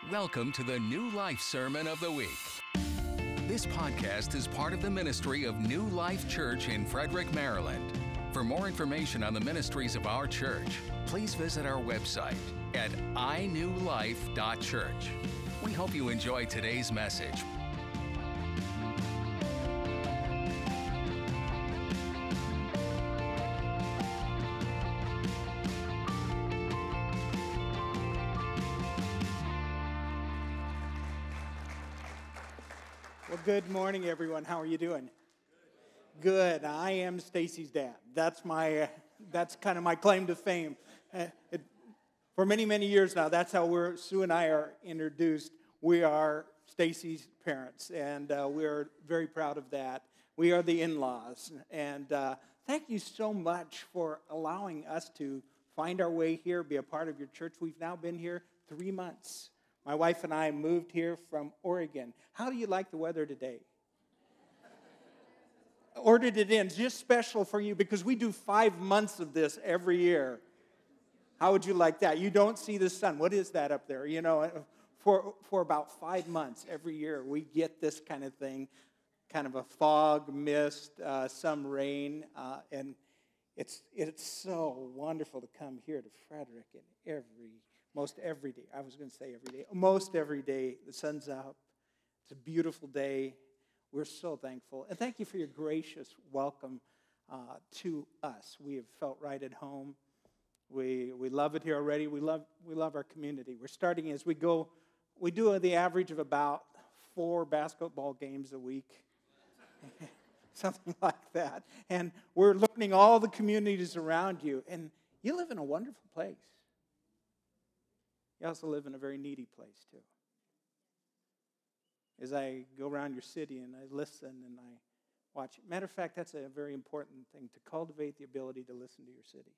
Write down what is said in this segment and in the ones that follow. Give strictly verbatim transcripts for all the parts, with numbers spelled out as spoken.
Welcome to the New Life Sermon of the Week. This podcast is part of the ministry of New Life Church in Frederick, Maryland. For more information on the ministries of our church, please visit our website at i new life dot church. We hope you enjoy today's message. Well, good morning, everyone. How are you doing? Good. I am Stacy's dad. That's my. Uh, that's kind of my claim to fame. Uh, it, for many, many years now, that's how we're. Sue and I are introduced. We are Stacy's parents, and uh, we are very proud of that. We are the in-laws, and uh, thank you so much for allowing us to find our way here, be a part of your church. We've now been here three months. My wife and I moved here from Oregon. How do you like the weather today? Ordered it in, just special for you, because we do five months of this every year. How would you like that? You don't see the sun. What is that up there? You know, for, for about five months every year, we get this kind of thing, kind of a fog, mist, uh, some rain, uh, and it's it's so wonderful to come here to Frederick and every Most every day. I was going to say every day. Most every day, the sun's up. It's a beautiful day. We're so thankful. And thank you for your gracious welcome uh, to us. We have felt right at home. We we love it here already. We love we love our community. We're starting as we go. We do the average of about four basketball games a week. Something like that. And we're looking at all the communities around you. And you live in a wonderful place. You also live in a very needy place, too. As I go around your city and I listen and I watch. Matter of fact, that's a very important thing, to cultivate the ability to listen to your city.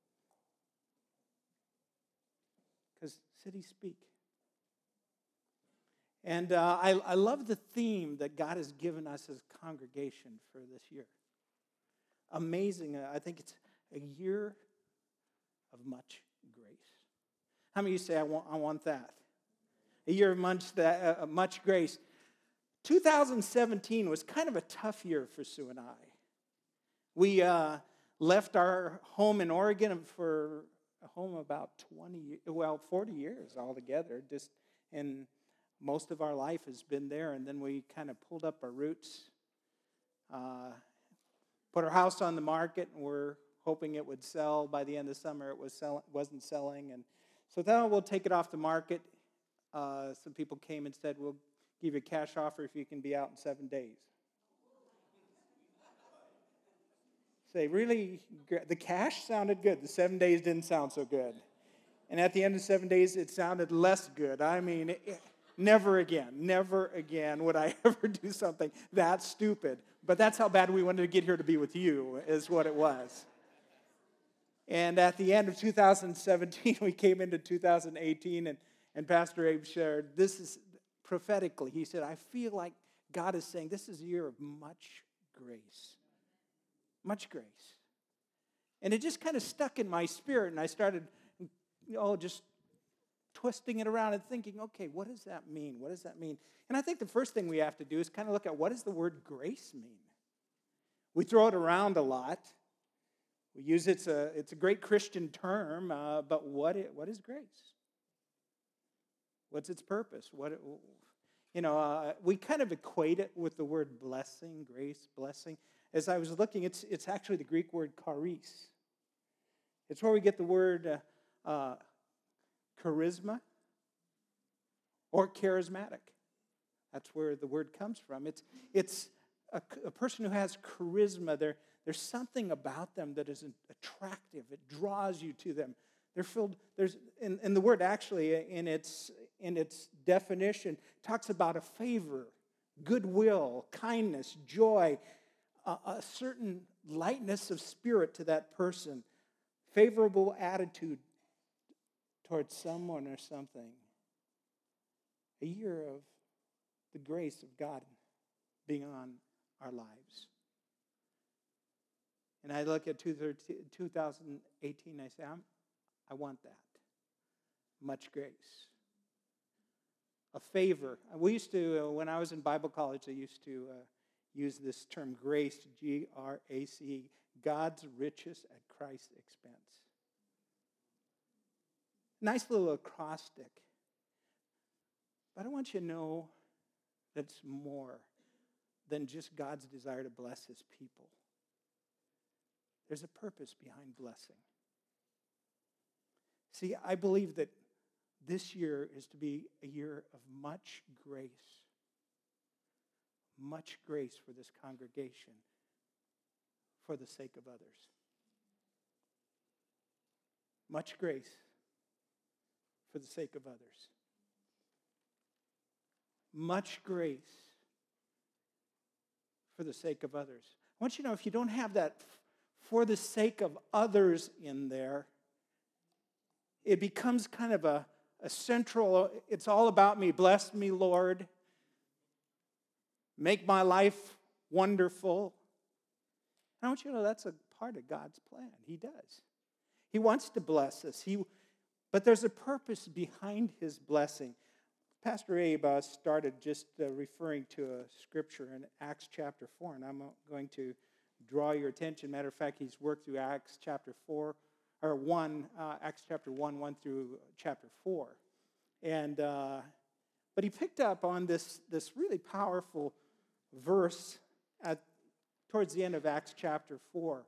Because cities speak. And uh, I, I love the theme that God has given us as a congregation for this year. Amazing. I think it's a year of much grace. How many of you say, I want, I want that? A year of much, that, uh, much grace. two thousand seventeen was kind of a tough year for Sue and I. We uh, left our home in Oregon for a home about twenty, well, forty years altogether. Just, and most of our life has been there. And then we kind of pulled up our roots, uh, put our house on the market, and we're hoping it would sell. By the end of summer, it was sell, wasn't selling, and so then we'll take it off the market. Uh, some people came and said, we'll give you a cash offer if you can be out in seven days. Say, really? The cash sounded good. The seven days didn't sound so good. And at the end of seven days, it sounded less good. I mean, it, never again, never again would I ever do something that stupid. But that's how bad we wanted to get here to be with you, is what it was. And at the end of two thousand seventeen, we came into two thousand eighteen, and, and Pastor Abe shared, this is prophetically, he said, I feel like God is saying this is a year of much grace. Much grace. And it just kind of stuck in my spirit, and I started, you know, just twisting it around and thinking, okay, what does that mean? What does that mean? And I think the first thing we have to do is kind of look at, what does the word grace mean? We throw it around a lot. We use it's a it's a great Christian term, uh, but what it, what is grace? What's its purpose? What it, you know, uh, we kind of equate it with the word blessing, grace, blessing. As I was looking, it's it's actually the Greek word charis. It's where we get the word uh, uh, charisma or charismatic. That's where the word comes from. It's it's a, a person who has charisma. They're There's something about them that is attractive. It draws you to them. They're filled. There's in, in the word actually in its in its definition talks about a favor, goodwill, kindness, joy, a, a certain lightness of spirit to that person, favorable attitude towards someone or something. A year of the grace of God being on our lives. And I look at two thousand eighteen, I say, I'm, I want that. Much grace. a favor. We used to, uh, when I was in Bible college, I used to uh, use this term grace, G R A C E, God's riches at Christ's expense. Nice little acrostic. But I want you to know that it's more than just God's desire to bless his people. There's a purpose behind blessing. See, I believe that this year is to be a year of much grace. Much grace for this congregation for the sake of others. Much grace for the sake of others. Much grace for the sake of others. I want you to know, if you don't have that for the sake of others in there, it becomes kind of a, a central, it's all about me. Bless me, Lord. Make my life wonderful. And I want you to know that's a part of God's plan. He does. He wants to bless us. He, but there's a purpose behind his blessing. Pastor Abe uh, started just uh, referring to a scripture in Acts chapter four, and I'm going to draw your attention. Matter of fact, he's worked through Acts chapter four, or one, uh, Acts chapter one, one through chapter four. And, uh, but he picked up on this, this really powerful verse at towards the end of Acts chapter four.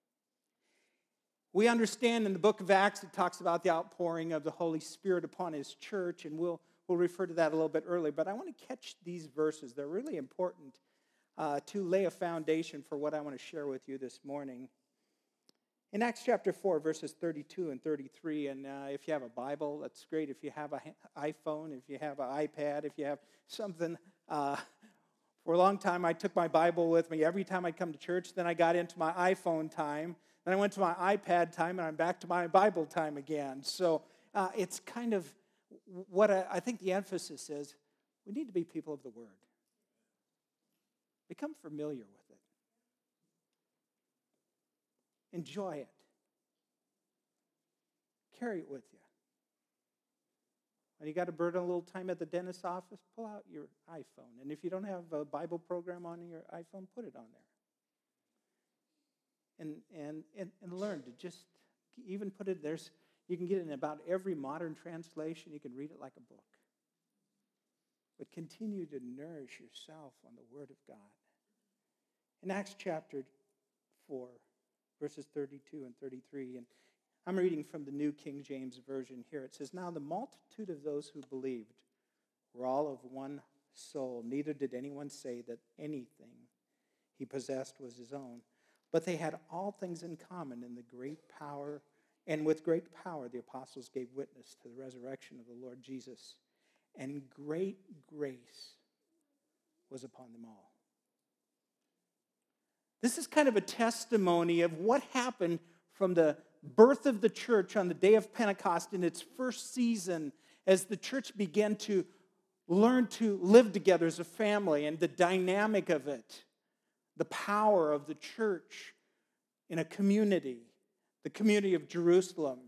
We understand in the book of Acts, it talks about the outpouring of the Holy Spirit upon his church, and we'll We'll refer to that a little bit earlier, but I want to catch these verses. They're really important uh, to lay a foundation for what I want to share with you this morning. In Acts chapter four, verses thirty-two and thirty-three, and uh, if you have a Bible, that's great. If you have an iPhone, if you have an iPad, if you have something. Uh, for a long time, I took my Bible with me every time I'd come to church. Then I got into my iPhone time. Then I went to my iPad time, and I'm back to my Bible time again. So uh, it's kind of what I, I think the emphasis is, we need to be people of the Word. Become familiar with it. Enjoy it. Carry it with you. When you got to burn a little time at the dentist's office, pull out your iPhone. And if you don't have a Bible program on your iPhone, put it on there. And and and, and learn to just even put it, there's you can get it in about every modern translation. You can read it like a book. But continue to nourish yourself on the Word of God. In Acts chapter four, verses thirty-two and thirty-three, and I'm reading from the New King James Version here. It says, "Now the multitude of those who believed were all of one soul. Neither did anyone say that anything he possessed was his own. But they had all things in common in the great power And with great power, the apostles gave witness to the resurrection of the Lord Jesus. And great grace was upon them all." This is kind of a testimony of what happened from the birth of the church on the day of Pentecost in its first season, as the church began to learn to live together as a family, and the dynamic of it, the power of the church in a community. The community of Jerusalem.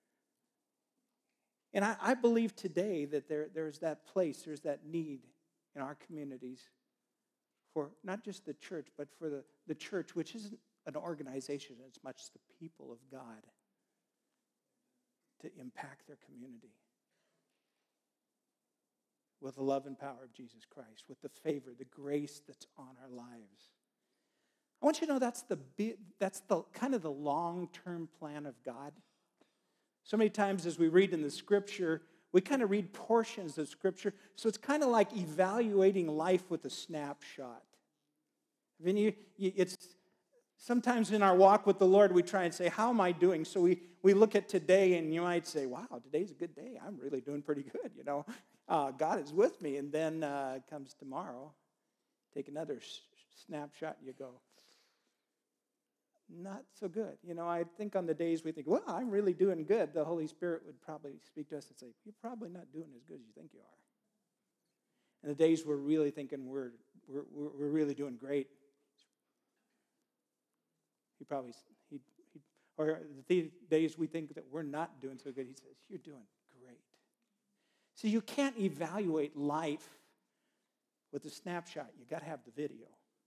And I, I believe today that there, there's that place, there's that need in our communities for not just the church, but for the, the church, which isn't an organization as much as the people of God, to impact their community with the love and power of Jesus Christ, with the favor, the grace that's on our lives. I want you to know that's the that's the kind of the long-term plan of God. So many times as we read in the Scripture, we kind of read portions of Scripture, so it's kind of like evaluating life with a snapshot. I mean, you, you, it's sometimes in our walk with the Lord, we try and say, how am I doing? So we, we look at today, and you might say, wow, today's a good day. I'm really doing pretty good, you know. Uh, God is with me. And then uh, comes tomorrow, take another s- snapshot, and you go, not so good. You know, I think on the days we think, well, I'm really doing good, the Holy Spirit would probably speak to us and say, you're probably not doing as good as you think you are. And the days we're really thinking we're we're we're really doing great, he probably he he or the days we think that we're not doing so good, he says, you're doing great. So you can't evaluate life with a snapshot. You got to have the video.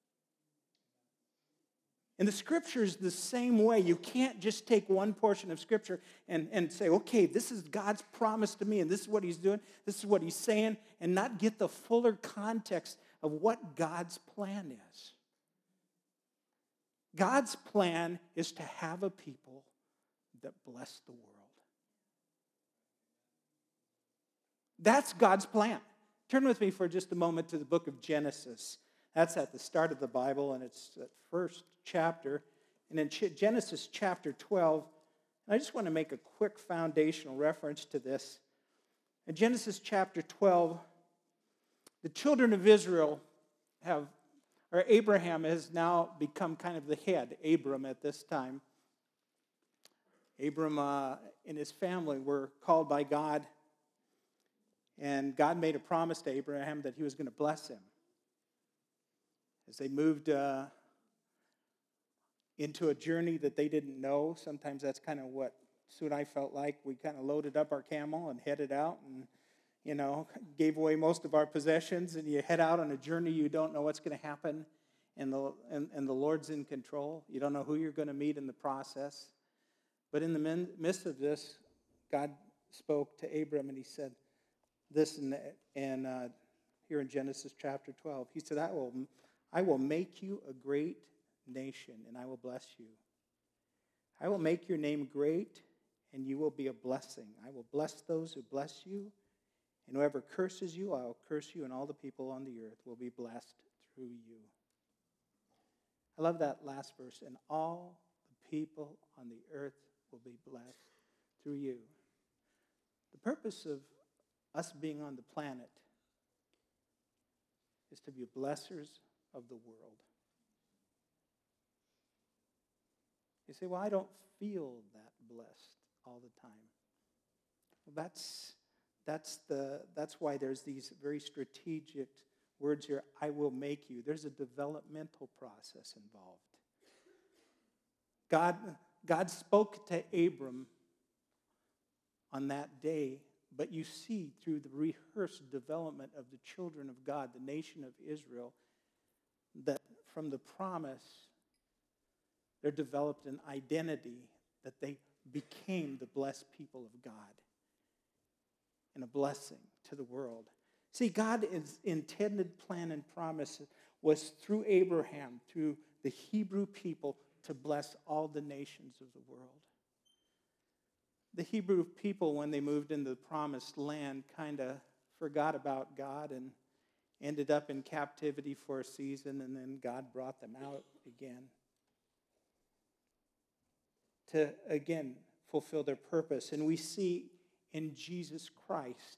And the Scripture is the same way. You can't just take one portion of Scripture and, and say, okay, this is God's promise to me, and this is what he's doing, this is what he's saying, and not get the fuller context of what God's plan is. God's plan is to have a people that bless the world. That's God's plan. Turn with me for just a moment to the book of Genesis. That's at the start of the Bible, and it's the first chapter. And in Genesis chapter twelve, and I just want to make a quick foundational reference to this. In Genesis chapter twelve, the children of Israel have, or Abraham has now become kind of the head, Abram at this time. Abram uh, and his family were called by God, and God made a promise to Abraham that he was going to bless him. As they moved uh, into a journey that they didn't know, sometimes that's kind of what Sue and I felt like. We kind of loaded up our camel and headed out and, you know, gave away most of our possessions, and you head out on a journey you don't know what's going to happen, and the, and, and the Lord's in control. You don't know who you're going to meet in the process. But in the midst of this, God spoke to Abram, and he said this in, in, uh, here in Genesis chapter twelve. He said, I will... I will make you a great nation, and I will bless you. I will make your name great, and you will be a blessing. I will bless those who bless you, and whoever curses you, I will curse you, and all the people on the earth will be blessed through you. I love that last verse. And all the people on the earth will be blessed through you. The purpose of us being on the planet is to be blessers of the world. You say, well, I don't feel that blessed all the time. Well, that's, that's, the, that's why there's these very strategic words here, I will make you. There's a developmental process involved. God, God spoke to Abram on that day, but you see through the rehearsed development of the children of God, the nation of Israel, that from the promise, there developed an identity that they became the blessed people of God and a blessing to the world. See, God's intended plan and promise was through Abraham, through the Hebrew people, to bless all the nations of the world. The Hebrew people, when they moved into the promised land, kind of forgot about God and ended up in captivity for a season, and then God brought them out again to, again, fulfill their purpose. And we see in Jesus Christ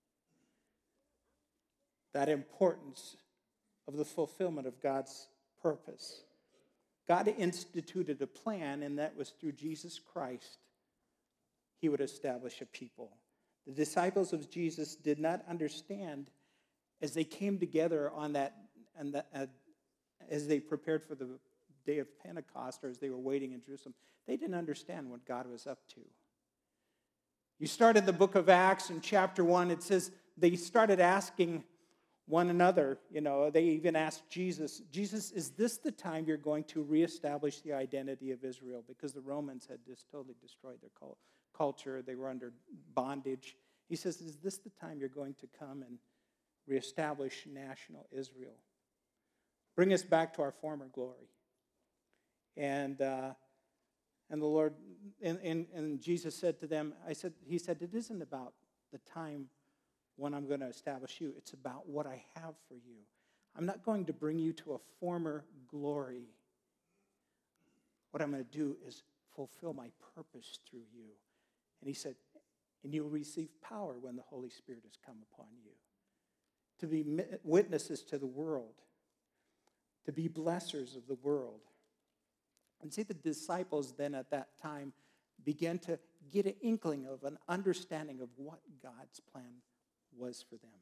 that importance of the fulfillment of God's purpose. God instituted a plan, and that was through Jesus Christ, he would establish a people. The disciples of Jesus did not understand as they came together on that, and that, uh, as they prepared for the day of Pentecost, or as they were waiting in Jerusalem, they didn't understand what God was up to. You start in the book of Acts in chapter one, it says they started asking one another, you know, they even asked Jesus, Jesus, is this the time you're going to reestablish the identity of Israel? Because the Romans had just totally destroyed their culture. They were under bondage. He says, is this the time you're going to come and reestablish national Israel? Bring us back to our former glory. And uh, and the Lord, and, and, and Jesus said to them, I said, he said, it isn't about the time when I'm going to establish you. It's about what I have for you. I'm not going to bring you to a former glory. What I'm going to do is fulfill my purpose through you. And he said, and you'll receive power when the Holy Spirit has come upon you, to be witnesses to the world, to be blessers of the world. And see, the disciples then at that time began to get an inkling of an understanding of what God's plan was for them.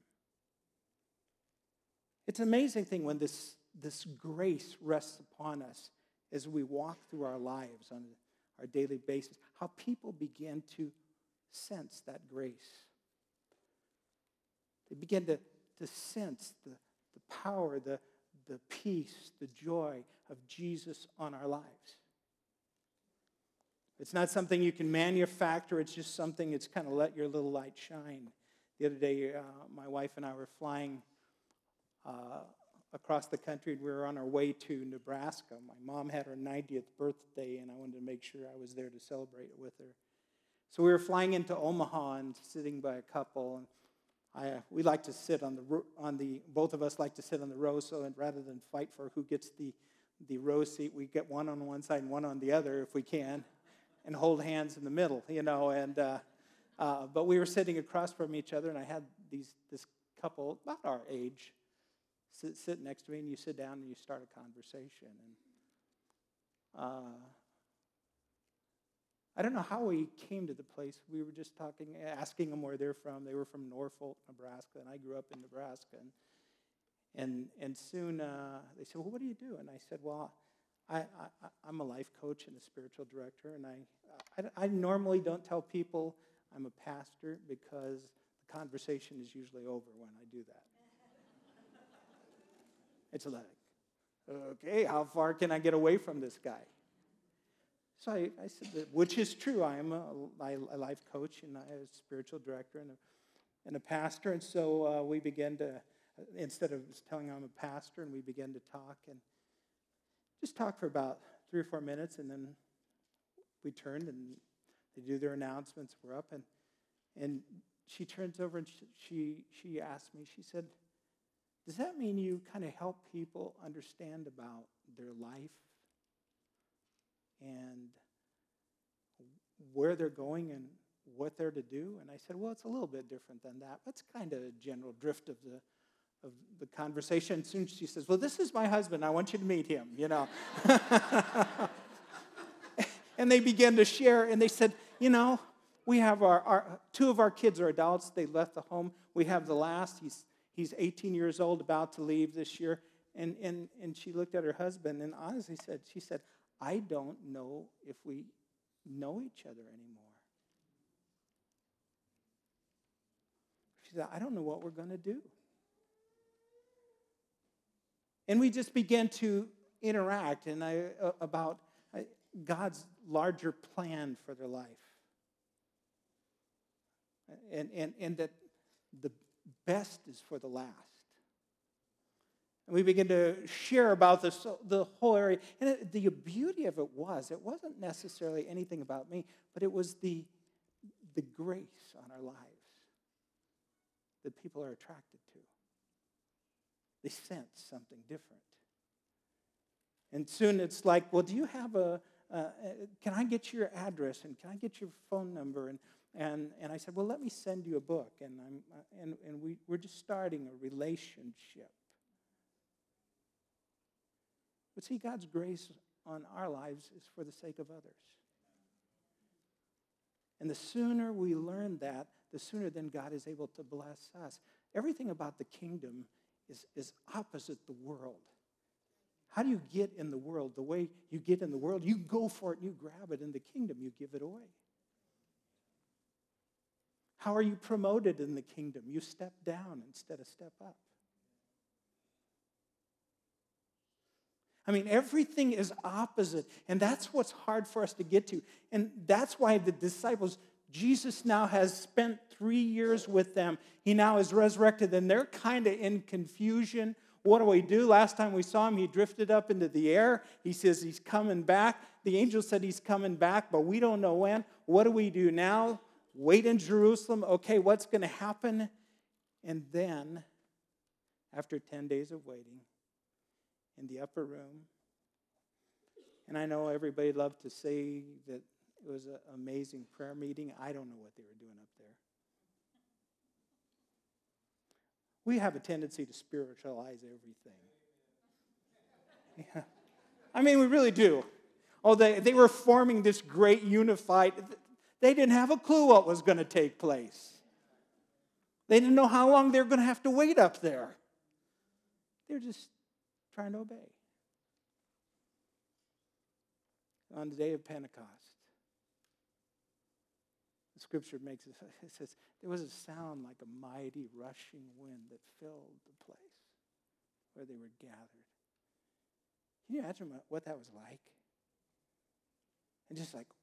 It's an amazing thing when this, this grace rests upon us as we walk through our lives on our daily basis, how people begin to sense that grace. begin to, to sense the, the power, the, the peace, the joy of Jesus on our lives. It's not something you can manufacture. It's just something that's kind of let your little light shine. The other day, uh, my wife and I were flying uh, across the country. We were on our way to Nebraska. My mom had her ninetieth birthday, and I wanted to make sure I was there to celebrate it with her. So we were flying into Omaha and sitting by a couple. And I, we like to sit on the on the. Both of us like to sit on the row. So and rather than fight for who gets the the row seat, we get one on one side and one on the other if we can, and hold hands in the middle, you know. And uh, uh, but we were sitting across from each other, and I had these this couple about our age sit, sit next to me, and you sit down and you start a conversation. And uh, I don't know how we came to the place. We were just talking, asking them where they're from. They were from Norfolk, Nebraska, and I grew up in Nebraska. And and, and soon uh, they said, "Well, what do you do?" And I said, "Well, I, I, I'm a life coach and a spiritual director, and I, I, I normally don't tell people I'm a pastor because the conversation is usually over when I do that." It's like, okay, how far can I get away from this guy? So I, I said, that, which is true. I am a, a life coach and I'm a spiritual director and a, and a pastor. And so uh, we began to, instead of telling I'm a pastor, and we began to talk and just talk for about three or four minutes, and then we turned and they do their announcements. We're up, and and she turns over and she she, she asked me, she said, "Does that mean you kind of help people understand about their life and where they're going and what they're to do?" And I said, "Well, it's a little bit different than that. That's kind of a general drift of the of the conversation." Soon she says, "Well, this is my husband. I want you to meet him," you know. And they began to share, and they said, "You know, we have our, our two of our kids are adults. They left the home. We have the last. He's he's eighteen years old, about to leave this year." And and and she looked at her husband and honestly said, she said, "I don't know if we know each other anymore." She said, "I don't know what we're going to do." And we just began to interact and I uh, about uh, God's larger plan for their life. And, and, and that the best is for the last. And we began to share about this, the whole area. And it, the beauty of it was, it wasn't necessarily anything about me, but it was the, the grace on our lives that people are attracted to. They sense something different. And soon it's like, "Well, do you have a, uh, can I get your address and can I get your phone number?" And and and I said, "Well, let me send you a book." And I'm and and we we're just starting a relationship. But see, God's grace on our lives is for the sake of others. And the sooner we learn that, the sooner then God is able to bless us. Everything about the kingdom is, is opposite the world. How do you get in the world? The way you get in the world, you go for it and you grab it. In the kingdom, you give it away. How are you promoted in the kingdom? You step down instead of step up. I mean, everything is opposite, and that's what's hard for us to get to. And that's why the disciples, Jesus now has spent three years with them. He now is resurrected, and they're kind of in confusion. What do we do? Last time we saw him, he drifted up into the air. He says he's coming back. The angel said he's coming back, but we don't know when. What do we do now? Wait in Jerusalem. Okay, what's going to happen? And then, after ten days of waiting, in the upper room, and I know everybody loved to say that it was an amazing prayer meeting. I don't know what they were doing up there. We have a tendency to spiritualize everything. Yeah. I mean, we really do. Oh, they, they were forming this great unified, they didn't have a clue what was going to take place. They didn't know how long they were going to have to wait up there. They're just trying to obey. On the day of Pentecost, this Scripture makes it, it says, there was a sound like a mighty rushing wind that filled the place where they were gathered. Can you imagine what, what that was like? And just like,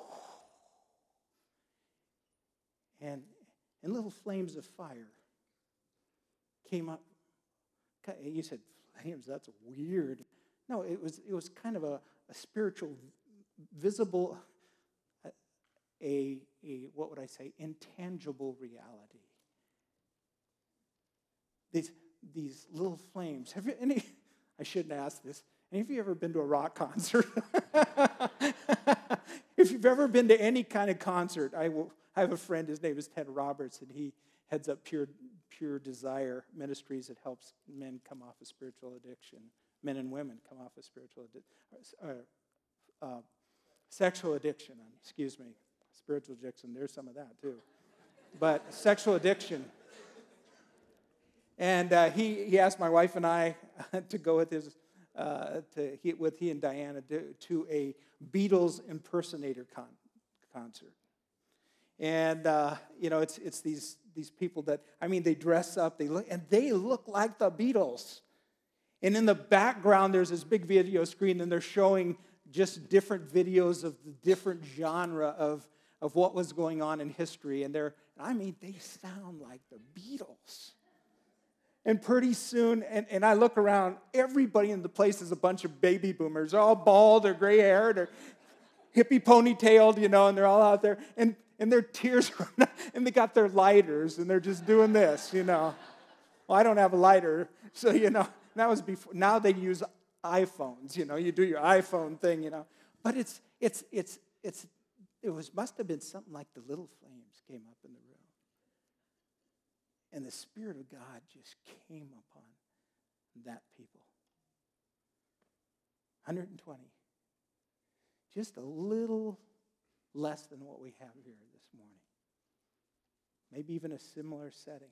and and little flames of fire came up. You said flames, that's weird. No, it was it was kind of a, a spiritual, visible, a, a, what would I say, intangible reality. These, these little flames. Have you any, I shouldn't ask this, any of you ever been to a rock concert? If you've ever been to any kind of concert, I will. I have a friend, his name is Ted Roberts, and he heads up Pure, Pure Desire Ministries that helps men come off of spiritual addiction, men and women come off of spiritual addiction, uh, uh, sexual addiction, excuse me, spiritual addiction, there's some of that too, but sexual addiction. And uh, he, he asked my wife and I to go with his, uh, to he, with he and Diana to, to a Beatles impersonator con- concert. And, uh, you know, it's it's these these people that, I mean, they dress up, they look, and they look like the Beatles. And in the background, there's this big video screen, and they're showing just different videos of the different genre of, of what was going on in history. And they're, I mean, they sound like the Beatles. And pretty soon, and, and I look around, everybody in the place is a bunch of baby boomers. They're all bald or gray-haired or hippie ponytailed, you know, and they're all out there. And And their tears, and they got their lighters, and they're just doing this, you know. Well, I don't have a lighter, so, you know, that was before. Now they use iPhones, you know. You do your iPhone thing, you know. But it's, it's, it's, it's, it was must have been something like the little flames came up in the room. And the Spirit of God just came upon that people. one hundred twenty. Just a little less than what we have here this morning. Maybe even a similar setting.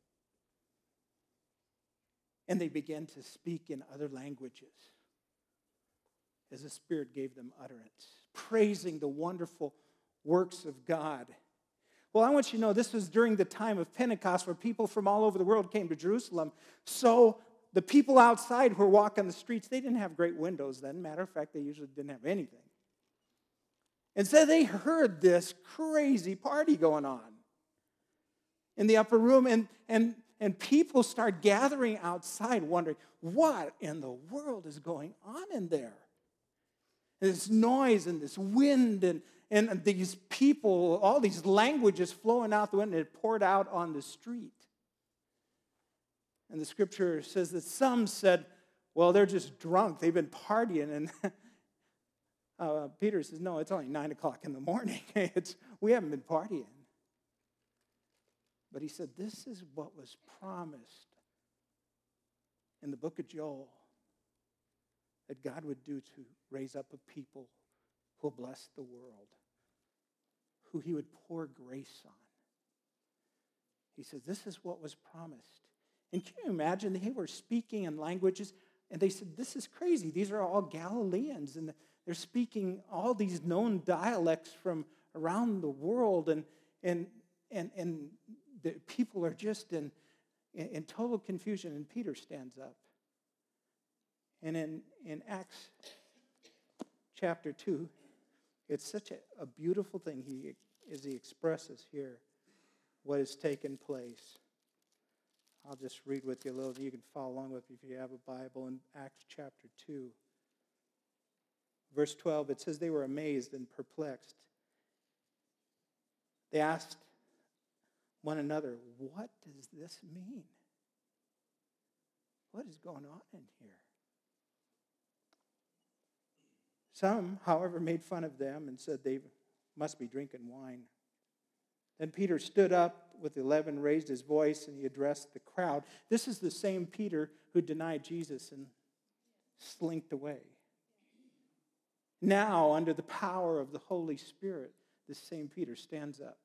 And they began to speak in other languages as the Spirit gave them utterance, praising the wonderful works of God. Well, I want you to know this was during the time of Pentecost where people from all over the world came to Jerusalem. So the people outside who were walking the streets, they didn't have great windows then. Matter of fact, they usually didn't have anything. And so they heard this crazy party going on in the upper room, and, and, and people start gathering outside wondering, what in the world is going on in there? And this noise and this wind and, and these people, all these languages flowing out the window, and it poured out on the street. And the scripture says that some said, well, they're just drunk. They've been partying, and Uh, Peter says, no, it's only nine o'clock in the morning. it's, we haven't been partying. But he said, this is what was promised in the book of Joel, that God would do to raise up a people who will bless the world, who he would pour grace on. He says, this is what was promised. And can you imagine, they were speaking in languages, and they said, this is crazy. These are all Galileans, and the, they're speaking all these known dialects from around the world, and and and and the people are just in, in, in total confusion. And Peter stands up. And in, in Acts chapter two, it's such a, a beautiful thing he as he expresses here what has taken place. I'll just read with you a little. You can follow along with me if you have a Bible. In Acts chapter two. Verse twelve, it says they were amazed and perplexed. They asked one another, what does this mean? What is going on in here? Some, however, made fun of them and said they must be drinking wine. Then Peter stood up with eleven, raised his voice, and he addressed the crowd. This is the same Peter who denied Jesus and slinked away. Now, under the power of the Holy Spirit, this same Peter stands up.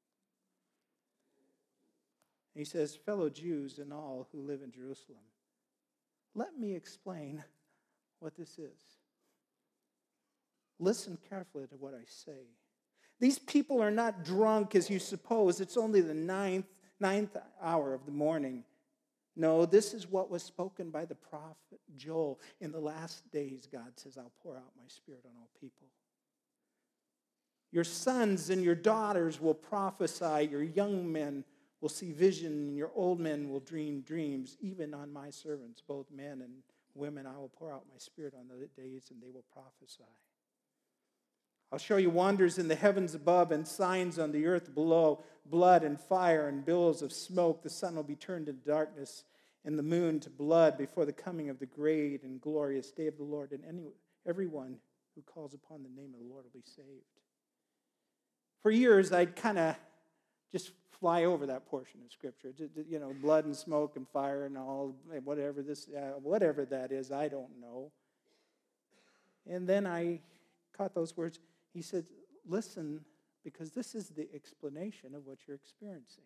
He says, fellow Jews and all who live in Jerusalem, let me explain what this is. Listen carefully to what I say. These people are not drunk as you suppose. It's only the ninth, ninth hour of the morning. No, this is what was spoken by the prophet Joel. In the last days, God says, I'll pour out my Spirit on all people. Your sons and your daughters will prophesy. Your young men will see vision, and your old men will dream dreams. Even on my servants, both men and women, I will pour out my Spirit on the days, and they will prophesy. I'll show you wonders in the heavens above and signs on the earth below, blood and fire and billows of smoke. The sun will be turned into darkness and the moon to blood before the coming of the great and glorious day of the Lord. And any, everyone who calls upon the name of the Lord will be saved. For years, I'd kind of just fly over that portion of Scripture. You know, blood and smoke and fire and all, whatever this, uh, whatever that is, I don't know. And then I caught those words. He said, listen, because this is the explanation of what you're experiencing.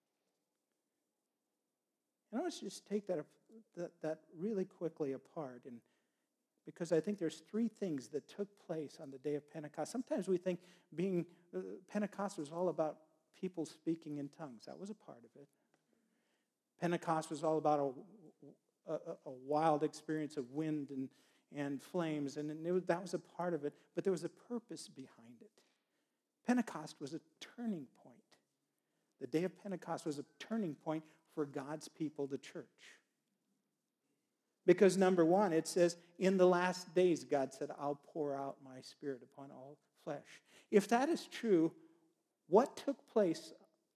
And I want to just take that, that, that really quickly apart, and because I think there's three things that took place on the day of Pentecost. Sometimes we think being uh, Pentecost was all about people speaking in tongues. That was a part of it. Pentecost was all about a, a, a wild experience of wind and and flames, and it was, that was a part of it, but there was a purpose behind it. Pentecost was a turning point. The day of Pentecost was a turning point for God's people, the church. Because number one, it says, in the last days, God said, I'll pour out my Spirit upon all flesh. If that is true, what took place,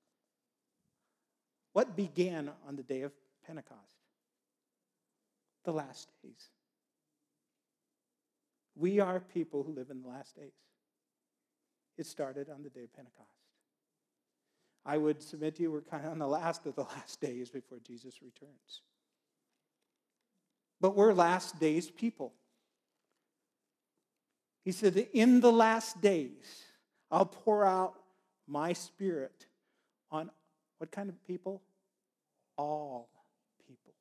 what began on the day of Pentecost? The last days. We are people who live in the last days. It started on the day of Pentecost. I would submit to you we're kind of on the last of the last days before Jesus returns. But we're last days people. He said, in the last days, I'll pour out my Spirit on what kind of people? All people.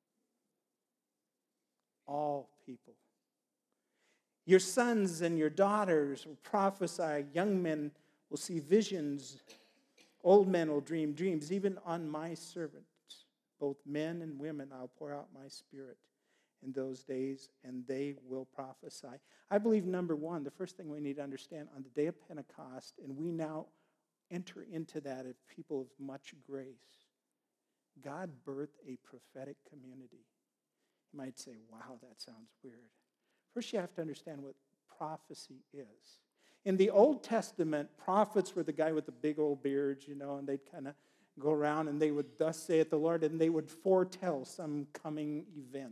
All people. Your sons and your daughters will prophesy. Young men will see visions. Old men will dream dreams. Even on my servants, both men and women, I'll pour out my Spirit in those days, and they will prophesy. I believe, number one, the first thing we need to understand, on the day of Pentecost, and we now enter into that as people of much grace, God birthed a prophetic community. You might say, wow, that sounds weird. First, you have to understand what prophecy is. In the Old Testament, prophets were the guy with the big old beards, you know, and they'd kind of go around and they would, thus saith the Lord, and they would foretell some coming event.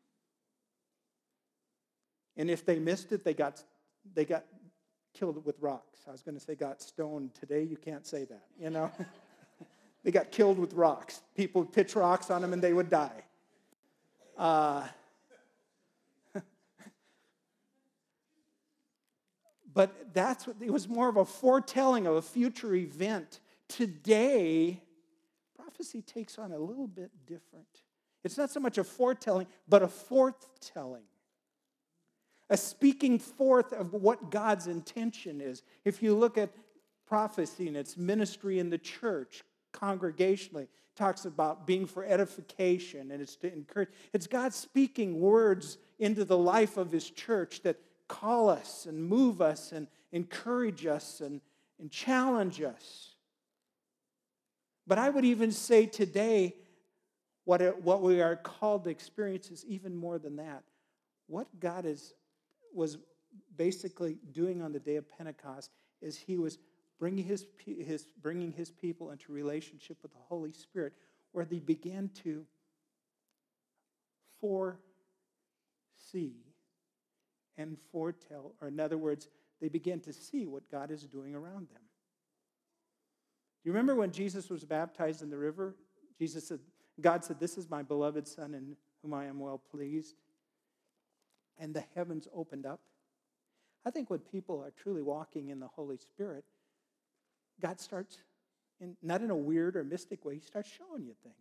And if they missed it, they got they got killed with rocks. I was going to say got stoned. Today, you can't say that, you know. They got killed with rocks. People would pitch rocks on them and they would die. Uh But that's what, it was more of a foretelling of a future event. Today, prophecy takes on a little bit different. It's not so much a foretelling, but a forthtelling. A speaking forth of what God's intention is. If you look at prophecy and its ministry in the church, congregationally, it talks about being for edification, and it's to encourage. It's God speaking words into the life of His church that call us and move us and encourage us and, and challenge us. But I would even say today, what, it, what we are called to experience is even more than that. What God is, was basically doing on the day of Pentecost is He was bringing his, his, bringing his people into relationship with the Holy Spirit, where they began to foresee and foretell, or in other words, they began to see what God is doing around them. Do you remember when Jesus was baptized in the river? Jesus said, God said, "This is my beloved Son in whom I am well pleased." And the heavens opened up. I think when people are truly walking in the Holy Spirit, God starts, in, not in a weird or mystic way, He starts showing you things.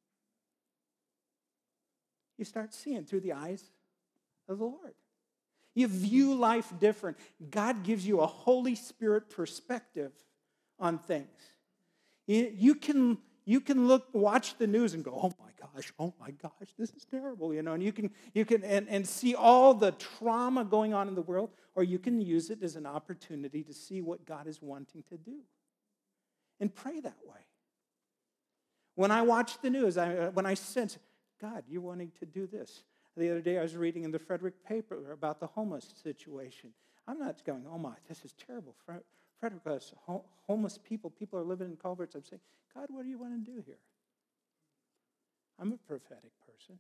You start seeing through the eyes of the Lord. You view life different. God gives you a Holy Spirit perspective on things. You, you can you can look, watch the news and go, oh my gosh, oh my gosh, this is terrible, you know. And you can you can and, and see all the trauma going on in the world, or you can use it as an opportunity to see what God is wanting to do, and pray that way. When I watch the news, I, when I sense, God, you're wanting to do this. The other day I was reading in the Frederick paper about the homeless situation. I'm not going, oh my, this is terrible. Frederick has homeless people. People are living in culverts. I'm saying, God, what do you want to do here? I'm a prophetic person.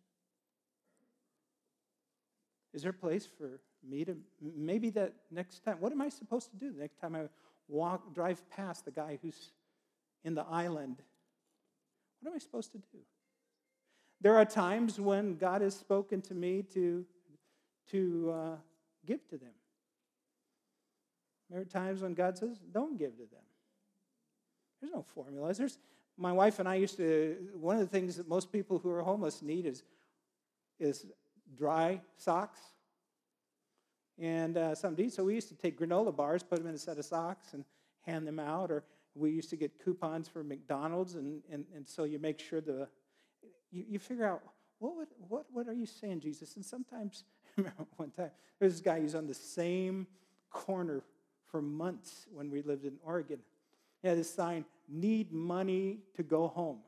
Is there a place for me to, maybe that next time, what am I supposed to do the next time I walk, drive past the guy who's in the island? What am I supposed to do? There are times when God has spoken to me to, to uh, give to them. There are times when God says, don't give to them. There's no formulas. There's, my wife and I used to, one of the things that most people who are homeless need is, is dry socks and uh, something to eat. So we used to take granola bars, put them in a set of socks, and hand them out. Or we used to get coupons for McDonald's, and, and, and so you make sure the, you, you figure out, what, would, what, what are you saying, Jesus? And sometimes, I remember one time, there's this guy who's on the same corner for months when we lived in Oregon. He had this sign, need money to go home.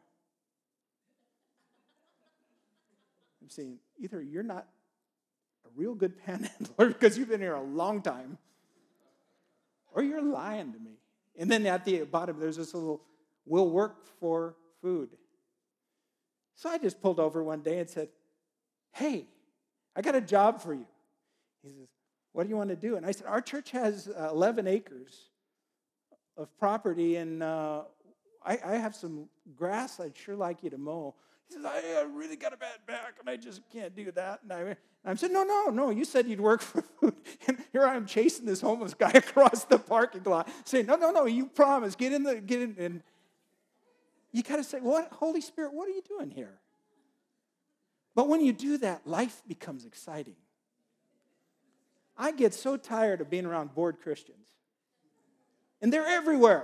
I'm saying, either you're not a real good panhandler because you've been here a long time, or you're lying to me. And then at the bottom, there's this little, we'll work for food. So I just pulled over one day and said, hey, I got a job for you. He says, what do you want to do? And I said, our church has uh, eleven acres of property, and uh, I, I have some grass I'd sure like you to mow. He says, I, I really got a bad back, and I just can't do that. And I, and I said, no, no, no, you said you'd work for food. And here I am chasing this homeless guy across the parking lot, saying, no, no, no, you promised. Get in the, get in. And you got to say, what, Holy Spirit, what are you doing here? But when you do that, life becomes exciting. I get so tired of being around bored Christians. And they're everywhere.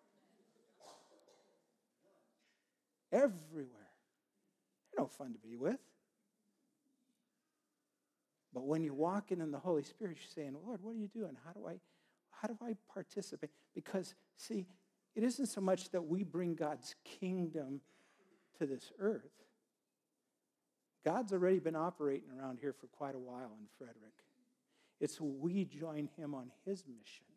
Everywhere. They're no fun to be with. But when you're walking in the Holy Spirit, you're saying, Lord, what are you doing? How do I, how do I participate? Because, see, it isn't so much that we bring God's kingdom to this earth. God's already been operating around here for quite a while in Frederick. It's we join him on his mission.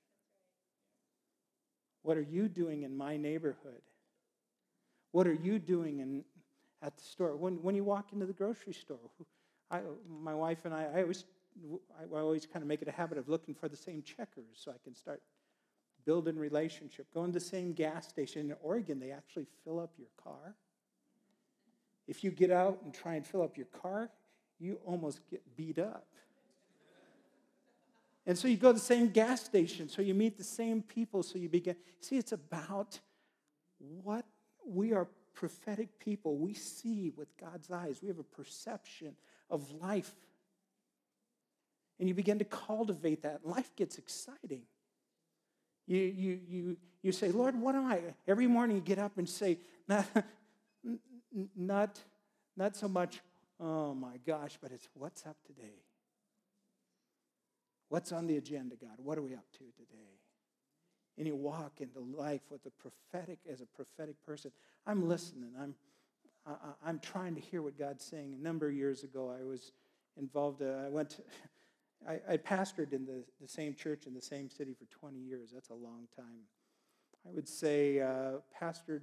What are you doing in my neighborhood? What are you doing in, at the store? When, when you walk into the grocery store, I, my wife and I, I always, I always kind of make it a habit of looking for the same checkers so I can start building relationship. Going to the same gas station. In Oregon, they actually fill up your car. If you get out and try and fill up your car, you almost get beat up. And so you go to the same gas station, so you meet the same people, so you begin. See, it's about what we are prophetic people. We see with God's eyes. We have a perception of life. And you begin to cultivate that. Life gets exciting. You, you, you, you say, Lord, what am I? Every morning you get up and say, not, not, not so much, oh my gosh, but it's what's up today? What's on the agenda, God? What are we up to today? And you walk into life with a prophetic, as a prophetic person. I'm listening. I'm, I, I'm trying to hear what God's saying. A number of years ago, I was involved. Uh, I went. To, I, I pastored in the, the same church in the same city for twenty years. That's a long time. I would say uh, pastored.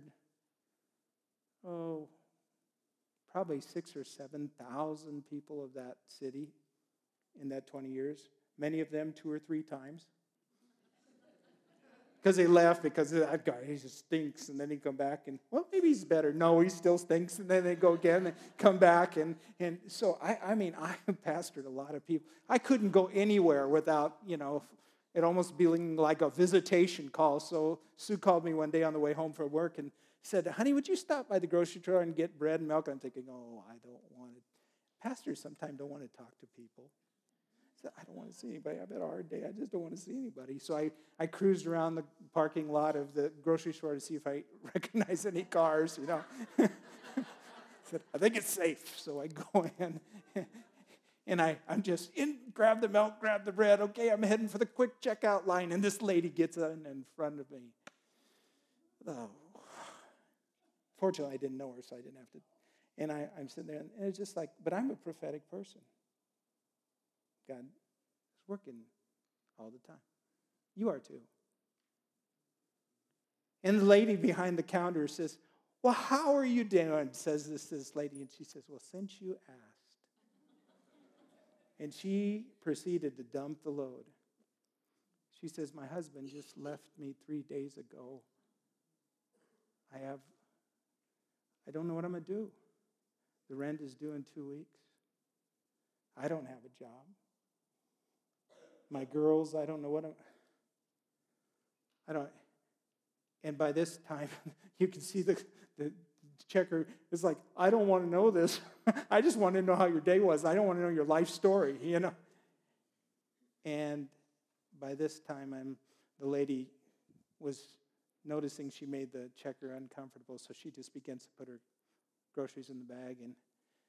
Oh, probably six or seven thousand people of that city in that twenty years. Many of them two or three times. Because they left because that guy, he just stinks. And then he'd come back and, well, maybe he's better. No, he still stinks. And then they go again and come back. And, and so, I, I mean, I pastored a lot of people. I couldn't go anywhere without, you know, it almost being like a visitation call. So Sue called me one day on the way home from work and said, honey, would you stop by the grocery store and get bread and milk? I'm thinking, oh, I don't want it. Pastors sometimes don't want to talk to people. said, I don't want to see anybody. I've had a hard day. I just don't want to see anybody. So I, I cruised around the parking lot of the grocery store to see if I recognize any cars, you know. Said, I think it's safe. So I go in, and I, I'm just in, grab the milk, grab the bread. Okay, I'm heading for the quick checkout line, and this lady gets in in front of me. Oh. Fortunately, I didn't know her, so I didn't have to. And I, I'm sitting there, and it's just like, but I'm a prophetic person. God is working all the time. You are too. And the lady behind the counter says, well, how are you doing? Says this, this lady, and she says, well, since you asked. And she proceeded to dump the load. She says, my husband just left me three days ago. I have, I don't know what I'm going to do. The rent is due in two weeks. I don't have a job. My girls, I don't know what I'm, I don't, and by this time, you can see the, the checker is like, I don't want to know this. I just want to know how your day was. I don't want to know your life story, you know. And by this time, I'm the lady was noticing she made the checker uncomfortable, so she just begins to put her groceries in the bag. And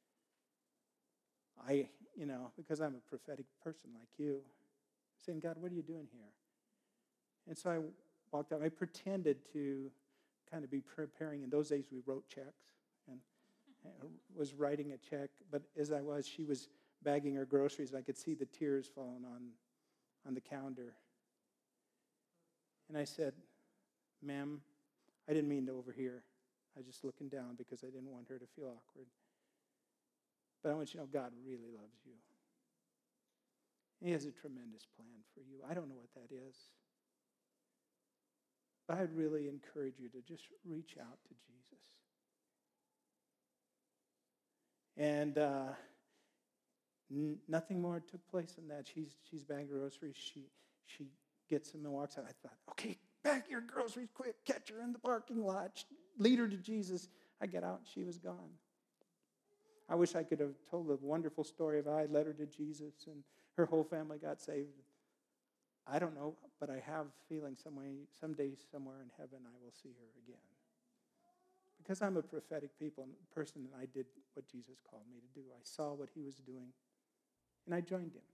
I, you know, because I'm a prophetic person like you, saying, God, what are you doing here? And so I walked out. I pretended to kind of be preparing. In those days, we wrote checks, and I was writing a check. But as I was, she was bagging her groceries. I could see the tears falling on, on the counter. And I said, ma'am, I didn't mean to overhear. I was just looking down because I didn't want her to feel awkward. But I want you to know God really loves you. He has a tremendous plan for you. I don't know what that is. But I'd really encourage you to just reach out to Jesus. And uh, n- nothing more took place than that. She's she's bagging groceries. She she gets them and walks out. I thought, okay, bag your groceries quick. Catch her in the parking lot. Lead her to Jesus. I get out. She was gone. I wish I could have told a wonderful story of how I led her to Jesus and her whole family got saved. I don't know, but I have a feeling some way, someday, somewhere in heaven, I will see her again. Because I'm a prophetic people, person, and I did what Jesus called me to do. I saw what he was doing, and I joined him.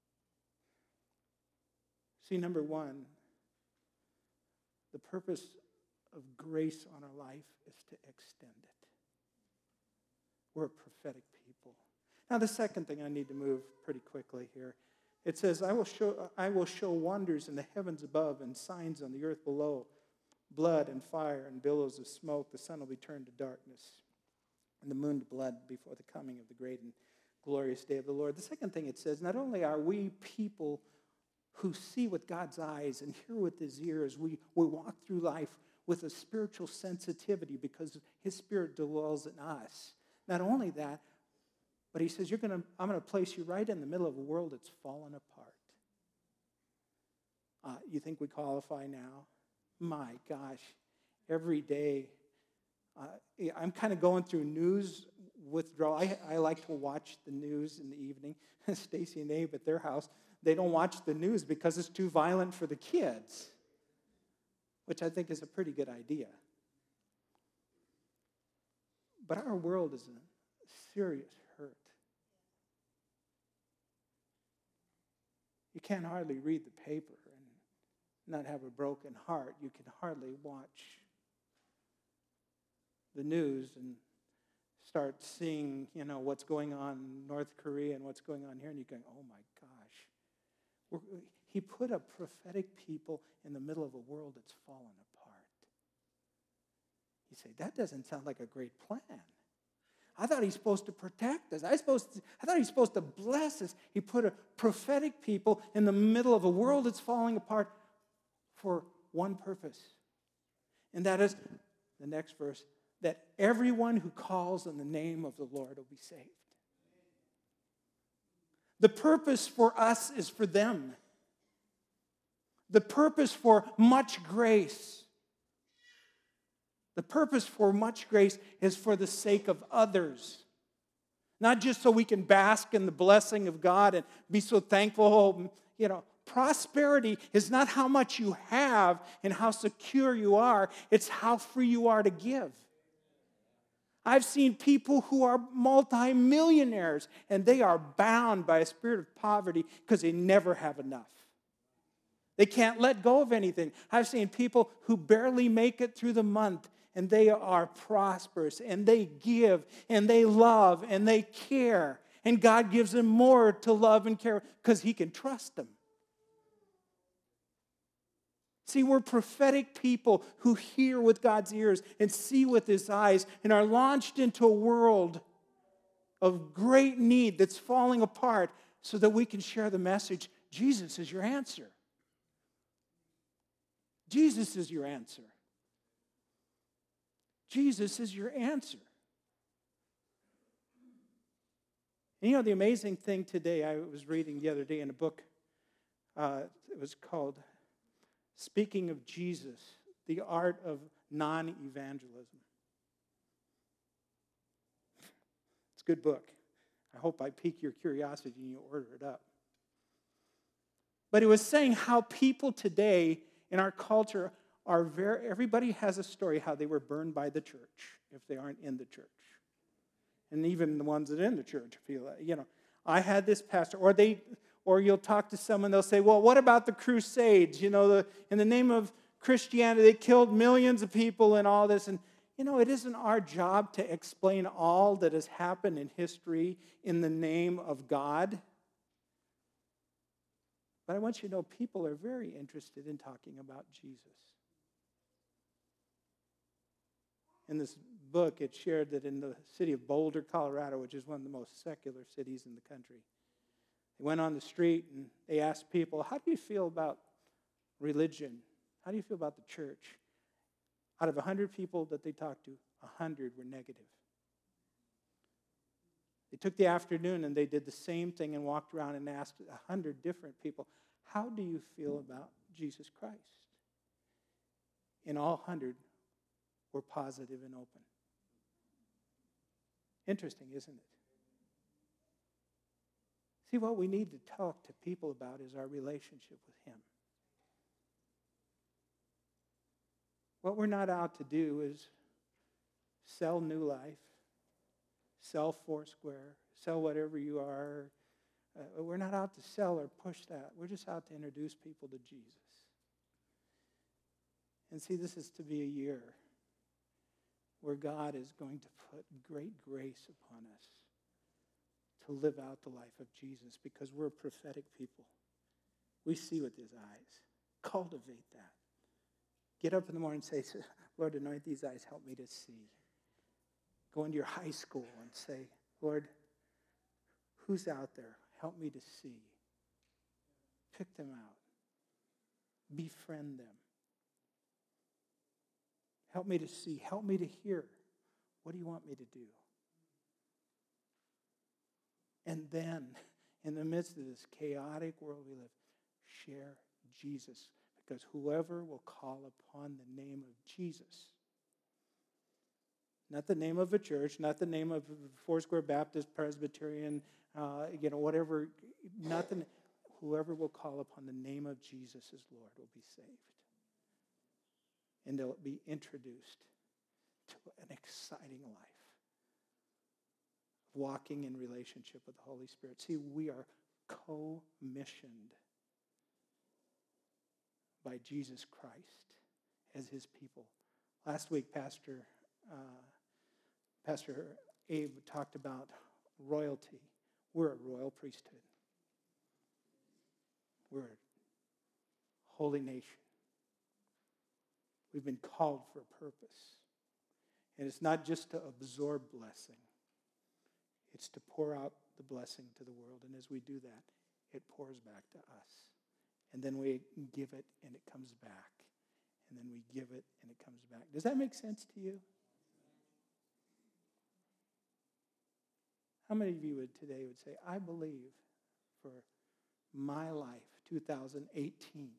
See, number one, the purpose of grace on our life is to extend it. We're a prophetic people. Now, the second thing I need to move pretty quickly here. It says, I will show I will show wonders in the heavens above and signs on the earth below, blood and fire and billows of smoke. The sun will be turned to darkness and the moon to blood before the coming of the great and glorious day of the Lord. The second thing it says, not only are we people who see with God's eyes and hear with his ears, we, we walk through life with a spiritual sensitivity because his spirit dwells in us. Not only that, but he says, "You're gonna. I'm going to place you right in the middle of a world that's fallen apart." Uh, you think we qualify now? My gosh, every day. Uh, I'm kind of going through news withdrawal. I, I like to watch the news in the evening. Stacy and Abe at their house, they don't watch the news because it's too violent for the kids, which I think is a pretty good idea. But our world is in serious hurt. You can't hardly read the paper and not have a broken heart. You can hardly watch the news and start seeing, you know, what's going on in North Korea and what's going on here, and you're going, oh my gosh. We're, he put a prophetic people in the middle of a world that's fallen apart. You say, that doesn't sound like a great plan. I thought he's supposed to protect us. I, supposed to, I thought he's supposed to bless us. He put a prophetic people in the middle of a world that's falling apart for one purpose. And that is, the next verse, that everyone who calls on the name of the Lord will be saved. The purpose for us is for them. The purpose for much grace. The purpose for much grace is for the sake of others. Not just so we can bask in the blessing of God and be so thankful. You know, prosperity is not how much you have and how secure you are. It's how free you are to give. I've seen people who are multimillionaires and they are bound by a spirit of poverty because they never have enough. They can't let go of anything. I've seen people who barely make it through the month and they are prosperous and they give and they love and they care. And God gives them more to love and care because He can trust them. See, we're prophetic people who hear with God's ears and see with His eyes and are launched into a world of great need that's falling apart so that we can share the message. Jesus is your answer. Jesus is your answer. Jesus is your answer. And you know, the amazing thing today, I was reading the other day in a book, uh, it was called Speaking of Jesus, the Art of Non-Evangelism. It's a good book. I hope I pique your curiosity and you order it up. But it was saying how people today in our culture are very, everybody has a story how they were burned by the church if they aren't in the church. And even the ones that are in the church feel that, you know, I had this pastor, or they, or you'll talk to someone, they'll say, well, what about the Crusades? You know, the, in the name of Christianity, they killed millions of people and all this. And, you know, it isn't our job to explain all that has happened in history in the name of God. But I want you to know people are very interested in talking about Jesus. In this book, it shared that in the city of Boulder, Colorado, which is one of the most secular cities in the country, they went on the street and they asked people, how do you feel about religion? How do you feel about the church? Out of one hundred people that they talked to, one hundred were negative. They took the afternoon and they did the same thing and walked around and asked one hundred different people, how do you feel about Jesus Christ? And all one hundred were positive and open. Interesting, isn't it? See, what we need to talk to people about is our relationship with Him. What we're not out to do is sell New Life, sell Foursquare, sell whatever you are. Uh, we're not out to sell or push that. We're just out to introduce people to Jesus. And see, this is to be a year where God is going to put great grace upon us to live out the life of Jesus because we're a prophetic people. We see with His eyes. Cultivate that. Get up in the morning and say, Lord, anoint these eyes, help me to see. Go into your high school and say, Lord, who's out there? Help me to see. Pick them out. Befriend them. Help me to see. Help me to hear. What do you want me to do? And then, in the midst of this chaotic world we live, share Jesus. Because whoever will call upon the name of Jesus, not the name of a church, not the name of Foursquare Baptist, Presbyterian, uh, you know, whatever, nothing. Whoever will call upon the name of Jesus as Lord will be saved. And they'll be introduced to an exciting life, walking in relationship with the Holy Spirit. See, we are co-missioned by Jesus Christ as His people. Last week, Pastor uh, Pastor Abe talked about royalty. We're a royal priesthood. We're a holy nation. We've been called for a purpose. And it's not just to absorb blessing. It's to pour out the blessing to the world. And as we do that, it pours back to us. And then we give it and it comes back. And then we give it and it comes back. Does that make sense to you? How many of you would today would say, I believe for my life, two thousand eighteen,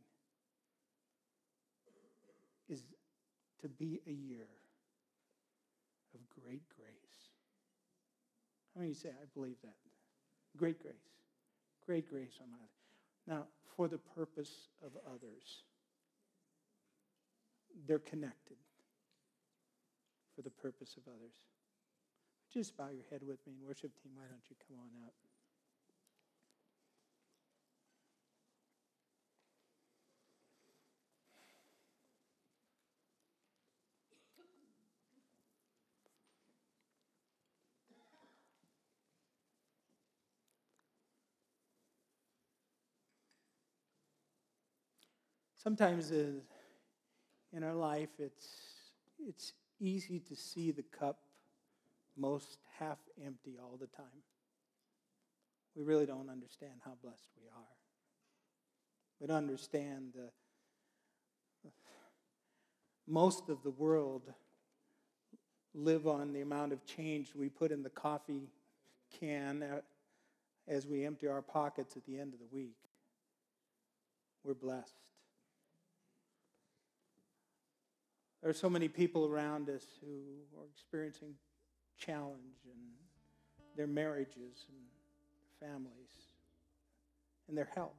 is to be a year of great grace, How many of you say, I believe that? Great grace. Great grace on my life. Now, for the purpose of others. They're connected. For the purpose of others. Just bow your head with me, and worship team, why don't you come on up? Sometimes uh, in our life, it's it's easy to see the cup most half empty all the time. We really don't understand how blessed we are. We don't understand the most of the world live on the amount of change we put in the coffee can as we empty our pockets at the end of the week. We're blessed. There are so many people around us who are experiencing challenge in their marriages and families and their health.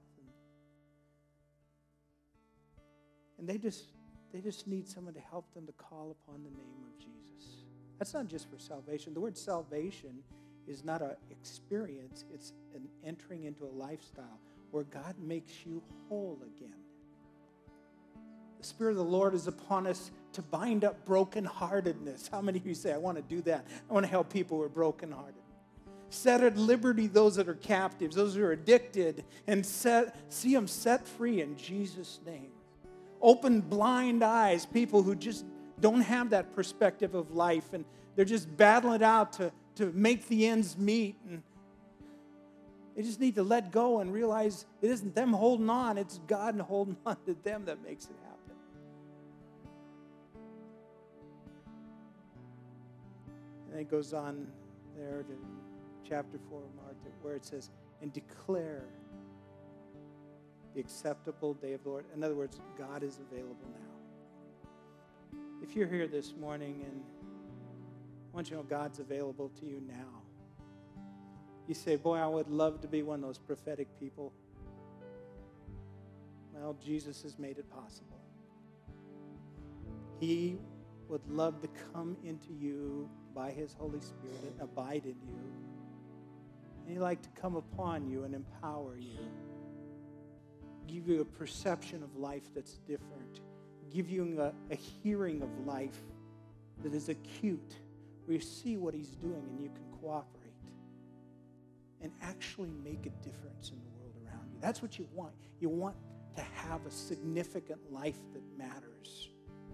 And they just they just need someone to help them to call upon the name of Jesus. That's not just for salvation. The word salvation is not an experience. It's an entering into a lifestyle where God makes you whole again. The Spirit of the Lord is upon us to bind up brokenheartedness. How many of you say, I want to do that? I want to help people who are brokenhearted. Set at liberty those that are captives, those who are addicted, and set, see them set free in Jesus' name. Open blind eyes, people who just don't have that perspective of life, and they're just battling it out to, to make the ends meet. And they just need to let go and realize it isn't them holding on, it's God holding on to them that makes it happen. And it goes on there to chapter four of Mark, where it says, and declare the acceptable day of the Lord. In other words, God is available now. If you're here this morning and I want you to know God's available to you now. You say, boy, I would love to be one of those prophetic people. Well, Jesus has made it possible. He would love to come into you by His Holy Spirit and abide in you. And He'd like to come upon you and empower you. Give you a perception of life that's different. Give you a, a hearing of life that is acute, where you see what He's doing and you can cooperate and actually make a difference in the world around you. That's what you want. You want to have a significant life that matters.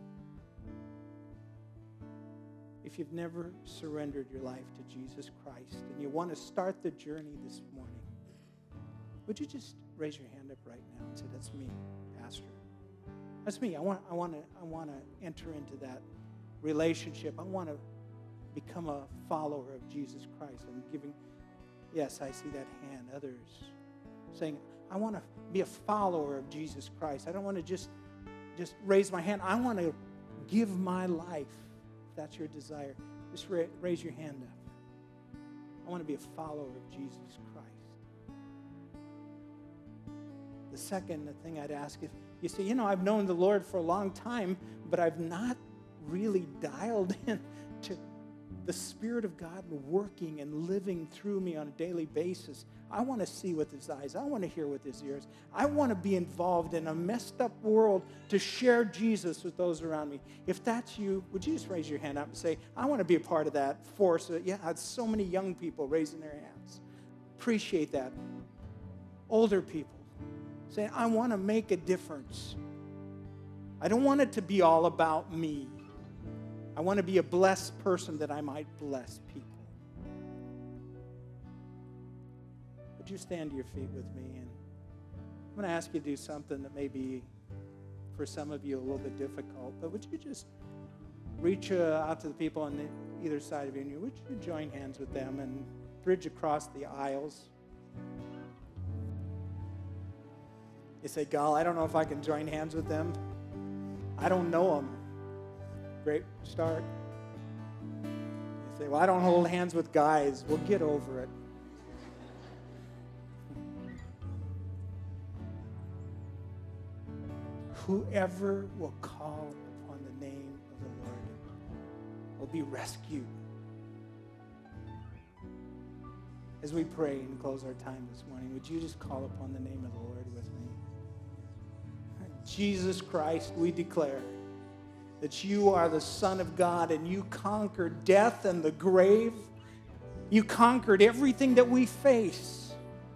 If you've never surrendered your life to Jesus Christ and you want to start the journey this morning, would you just raise your hand up right now and say, that's me, Pastor. That's me. I want, I want to I want to enter into that relationship. I want to become a follower of Jesus Christ. I'm giving, yes, I see that hand. Others saying, I want to be a follower of Jesus Christ. I don't want to just, just raise my hand. I want to give my life. If that's your desire, just ra- raise your hand up. I want to be a follower of Jesus Christ. The second thing I'd ask, if you say, you know, I've known the Lord for a long time, but I've not really dialed in to the Spirit of God working and living through me on a daily basis. I want to see with His eyes. I want to hear with His ears. I want to be involved in a messed up world to share Jesus with those around me. If that's you, would you just raise your hand up and say, I want to be a part of that force? Yeah, it's so many young people raising their hands. Appreciate that. Older people saying, I want to make a difference. I don't want it to be all about me. I want to be a blessed person that I might bless people. Would you stand to your feet with me? And I'm going to ask you to do something that may be, for some of you, a little bit difficult. But would you just reach uh, out to the people on the, either side of you, and would you join hands with them and bridge across the aisles? You say, Gal, I don't know if I can join hands with them. I don't know them. Great start. You Say, well, I don't hold hands with guys. Well, get over it. Whoever will call upon the name of the Lord will be rescued. As we pray and close our time this morning, would you just call upon the name of the Lord with me? Jesus Christ, we declare that you are the Son of God and you conquered death and the grave. You conquered everything that we face.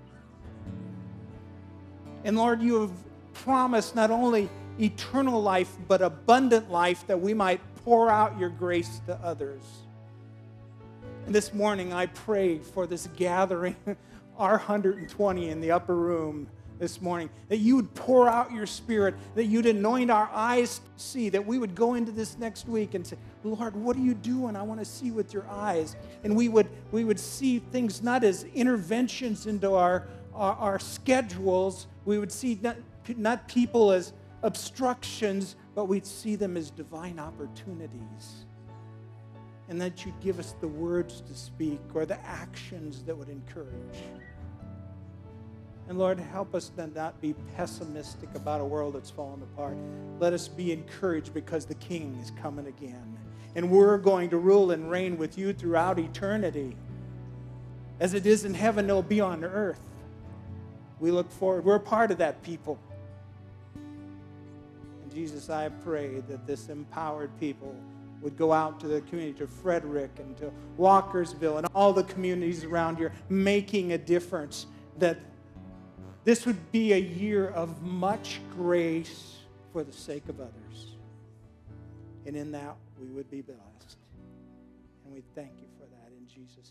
And Lord, you have promised not only eternal life, but abundant life, that we might pour out your grace to others. And this morning, I pray for this gathering, our one hundred twenty in the upper room this morning, that you would pour out your Spirit, that you'd anoint our eyes to see, that we would go into this next week and say, Lord, what are you doing? I want to see with your eyes. And we would we would see things not as interventions into our, our, our schedules. We would see not, not people as obstructions, but we'd see them as divine opportunities. And that you'd give us the words to speak or the actions that would encourage. And Lord, help us to not be pessimistic about a world that's fallen apart. Let us be encouraged because the King is coming again. And we're going to rule and reign with you throughout eternity. As it is in heaven, it'll be on earth. We look forward. We're a part of that people. And Jesus, I pray that this empowered people would go out to the community, to Frederick and to Walkersville and all the communities around here, making a difference, that this would be a year of much grace for the sake of others. And in that, we would be blessed. And we thank you for that in Jesus'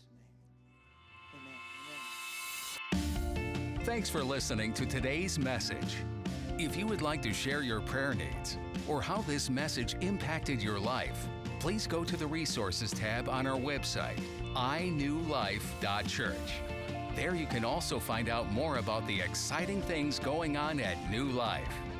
name. Amen. Amen. Thanks for listening to today's message. If you would like to share your prayer needs or how this message impacted your life, please go to the Resources tab on our website, i new life dot church. There you can also find out more about the exciting things going on at New Life.